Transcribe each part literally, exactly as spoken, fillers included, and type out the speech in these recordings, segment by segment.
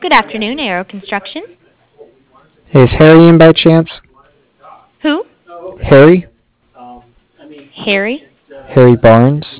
Good afternoon, Aero Construction. Hey, is Harry in by chance? Who? Harry? Harry? Harry Barnes?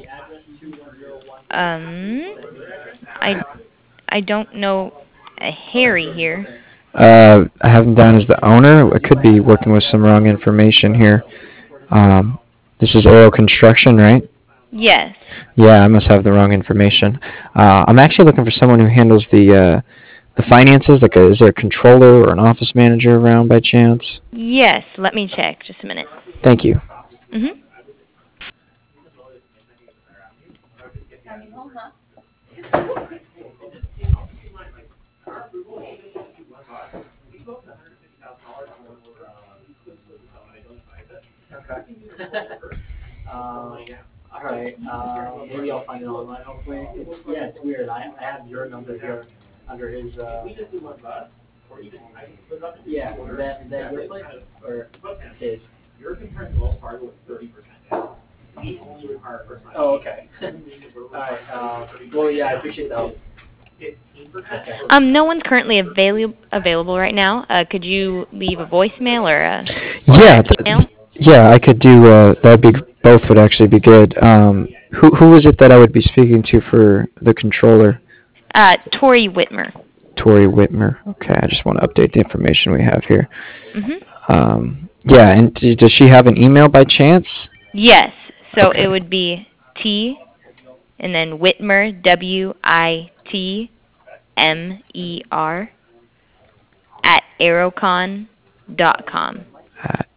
Um, I, I don't know a Harry here. Uh, I have him down as the owner. I could be working with some wrong information here. Um, this is Aero Construction, right? Yes. Yeah, I must have the wrong information. Uh, I'm actually looking for someone who handles the uh, the finances. Like, a, is there a controller or an office manager around by chance? Yes, let me check. Just a minute. Thank you. Mm-hmm. Um, all right. Uh, maybe I'll find it online. Hopefully, it's yeah, it's weird. I, I have your number here under his. Uh, yeah, is that is that your place or his? Oh, okay. All right. Uh, well, yeah, I appreciate the help. Okay. Um, no one's currently available available right now. Uh, could you leave a voicemail or a or Yeah, an email? th- yeah, I could do. Uh, that'd be both would actually be good. Um, who who is it that I would be speaking to for the controller? Uh, Tori Whitmer. Tori Whitmer. Okay, I just want to update the information we have here. Mm-hmm. Um, yeah, and d- does she have an email by chance? Yes. So Okay. it would be T and then Whitmer, W I T M E R, at aerocon dot com. At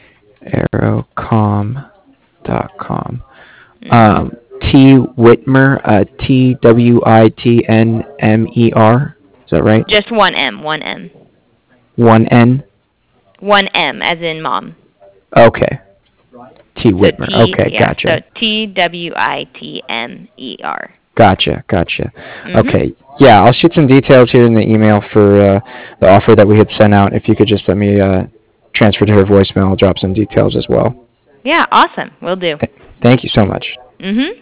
aerocom dot com. Mm-hmm. Um, T Whitmer, uh, T W I T N M E R. Is that right? Just one M, one M. One N. One M, as in mom. Okay. T So Whitmer. T, Okay, yeah, so gotcha. T W I T M E R. Gotcha, gotcha. Mm-hmm. Okay, yeah, I'll shoot some details here in the email for uh, the offer that we had sent out. If you could just let me uh, transfer to her voicemail, I'll drop some details as well. Yeah, awesome. Will do. Th- thank you so much. Mm-hmm.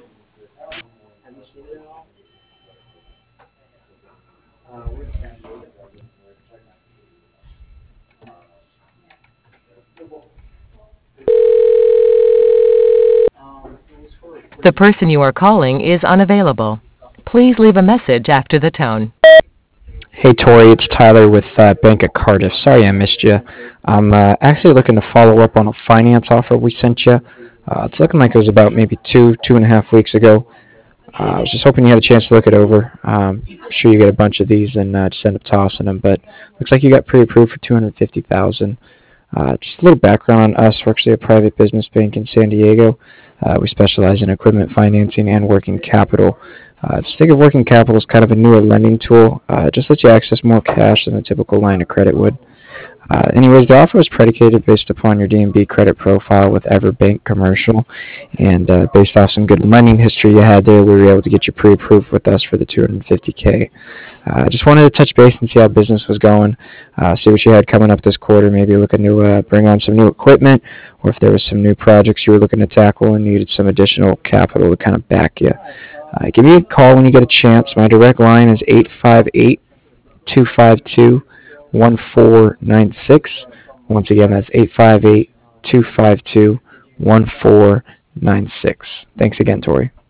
The person you are calling is unavailable. Please leave a message after the tone. Hey Tori, it's Tyler with uh, Bank of Cardiff. Sorry I missed you. I'm uh, actually looking to follow up on a finance offer we sent you. Uh, it's looking like it was about maybe two, two and a half weeks ago. Uh, I was just hoping you had a chance to look it over. Um, I'm sure you get a bunch of these and uh, just end up tossing them, but looks like you got pre-approved for two hundred fifty thousand dollars. Uh, just a little background on us. We're actually a private business bank in San Diego. Uh, we specialize in equipment financing and working capital. Uh, just think of working capital as kind of a newer lending tool. Uh, just lets you access more cash than a typical line of credit would. Uh, anyways, the offer was predicated based upon your D and B credit profile with EverBank Commercial, and uh, based off some good lending history you had there, we were able to get you pre-approved with us for the two hundred fifty K. I uh, just wanted to touch base and see how business was going, uh, see what you had coming up this quarter, maybe looking to uh, bring on some new equipment, or if there was some new projects you were looking to tackle and needed some additional capital to kind of back you. Uh, give me a call when you get a chance. My direct line is eight five eight, two five two, one four nine six. Once again, that's eight five eight, two five two, one four nine six. Thanks again, Tori.